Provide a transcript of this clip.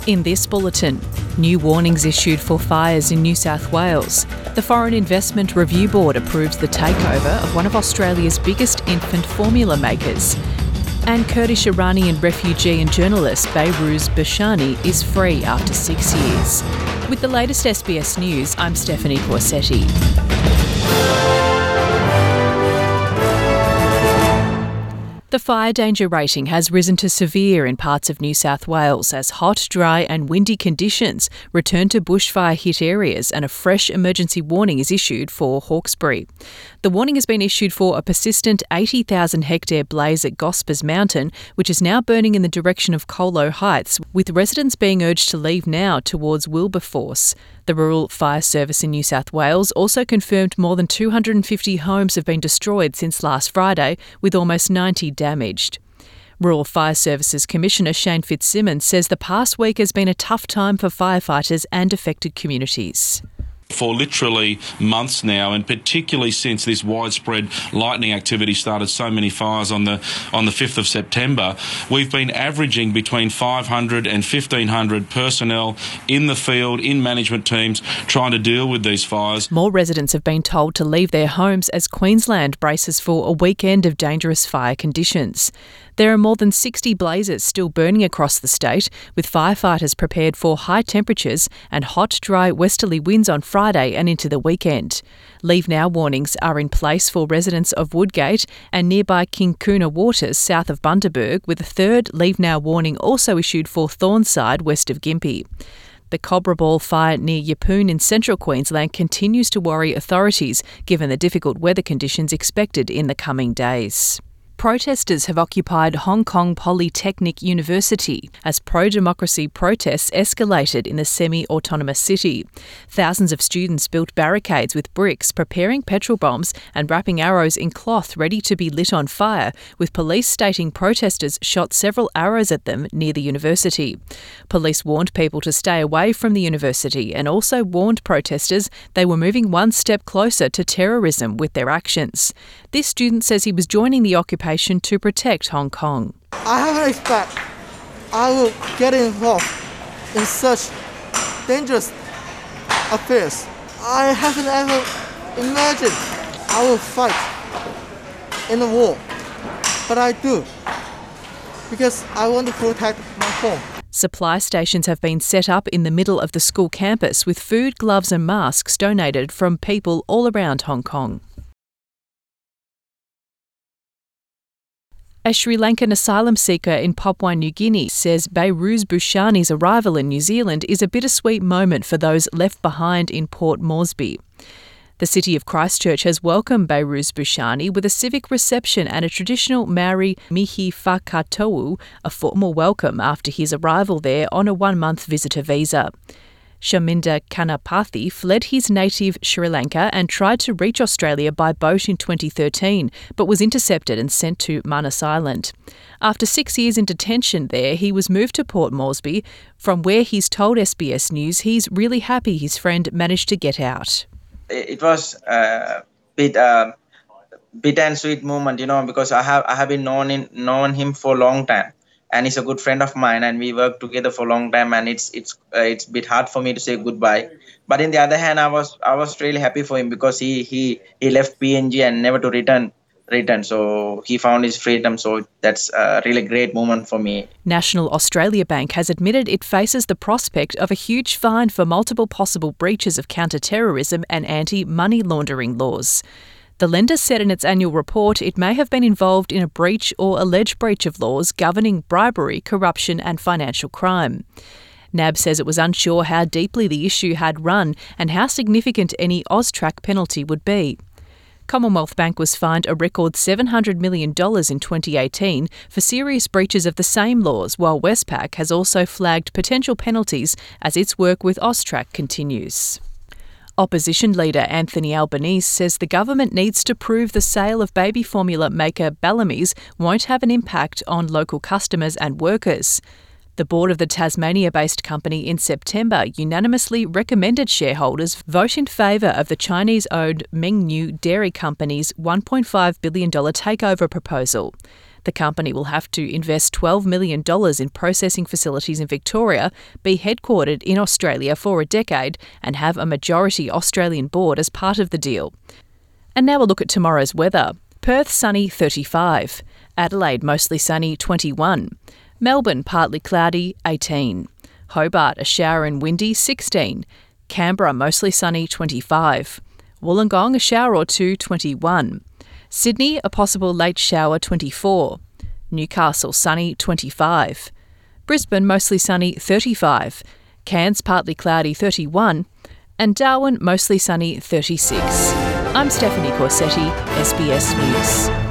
In this bulletin, new warnings issued for fires in New South Wales. The Foreign Investment Review Board approved the takeover of one of Australia's biggest infant formula makers. And Kurdish Iranian refugee and journalist Behrouz Booshani is free after 6 years. With the latest SBS News, I'm Stephanie Corsetti. The fire danger rating has risen to severe in parts of New South Wales as hot, dry and windy conditions return to bushfire-hit areas, and a fresh emergency warning is issued for Hawkesbury. The warning has been issued for a persistent 80,000-hectare blaze at Gospers Mountain, which is now burning in the direction of Colo Heights, with residents being urged to leave now towards Wilberforce. The Rural Fire Service in New South Wales also confirmed more than 250 homes have been destroyed since last Friday, with almost 90 damaged. Rural Fire Services Commissioner Shane Fitzsimmons says the past week has been a tough time for firefighters and affected communities. For literally months now, and particularly since this widespread lightning activity started so many fires on the 5th of September, we've been averaging between 500 and 1,500 personnel in the field, in management teams, trying to deal with these fires. More residents have been told to leave their homes as Queensland braces for a weekend of dangerous fire conditions. There are more than 60 blazes still burning across the state, with firefighters prepared for high temperatures and hot, dry westerly winds on Friday and into the weekend. Leave now warnings are in place for residents of Woodgate and nearby Kinkuna Waters south of Bundaberg, with a third leave now warning also issued for Thornside west of Gympie. The Cobra Ball fire near Yeppoon in central Queensland continues to worry authorities, given the difficult weather conditions expected in the coming days. Protesters have occupied Hong Kong Polytechnic University as pro-democracy protests escalated in the semi-autonomous city. Thousands of students built barricades with bricks, preparing petrol bombs and wrapping arrows in cloth ready to be lit on fire, with police stating protesters shot several arrows at them near the university. Police warned people to stay away from the university and also warned protesters they were moving one step closer to terrorism with their actions. This student says he was joining the occupation to protect Hong Kong. I haven't expected I will get involved in such dangerous affairs. I haven't ever imagined I will fight in a war, but I do, because I want to protect my home. Supply stations have been set up in the middle of the school campus with food, gloves and masks donated from people all around Hong Kong. A Sri Lankan asylum seeker in Papua New Guinea says Behrouz Booshani's arrival in New Zealand is a bittersweet moment for those left behind in Port Moresby. The city of Christchurch has welcomed Behrouz Booshani with a civic reception and a traditional Maori mihi whakatau, a formal welcome after his arrival there on a 1-month visitor visa. Shaminda Kanapathi fled his native Sri Lanka and tried to reach Australia by boat in 2013, but was intercepted and sent to Manus Island. After 6 years in detention there, he was moved to Port Moresby, from where he's told SBS News he's really happy his friend managed to get out. It was a bit and sweet moment, because I have been known him for a long time. And he's a good friend of mine, and we worked together for a long time. And it's a bit hard for me to say goodbye. But in the other hand, I was really happy for him, because he left PNG and never to return. So he found his freedom. So that's a really great moment for me. National Australia Bank has admitted it faces the prospect of a huge fine for multiple possible breaches of counter-terrorism and anti-money laundering laws. The lender said in its annual report it may have been involved in a breach or alleged breach of laws governing bribery, corruption and financial crime. NAB says it was unsure how deeply the issue had run and how significant any AUSTRAC penalty would be. Commonwealth Bank was fined a record $700 million in 2018 for serious breaches of the same laws, while Westpac has also flagged potential penalties as its work with AUSTRAC continues. Opposition leader Anthony Albanese says the government needs to prove the sale of baby formula maker Bellamy's won't have an impact on local customers and workers. The board of the Tasmania-based company in September unanimously recommended shareholders vote in favour of the Chinese-owned Mengniu Dairy Company's $1.5 billion takeover proposal. The company will have to invest $12 million in processing facilities in Victoria, be headquartered in Australia for a decade, and have a majority Australian board as part of the deal. And now we'll look at tomorrow's weather. Perth sunny 35, Adelaide mostly sunny 21, Melbourne partly cloudy 18, Hobart a shower and windy 16, Canberra mostly sunny 25, Wollongong a shower or two 21, Sydney a possible late shower 24, Newcastle sunny 25, Brisbane mostly sunny 35, Cairns partly cloudy 31, and Darwin mostly sunny 36. I'm Stephanie Corsetti, SBS News.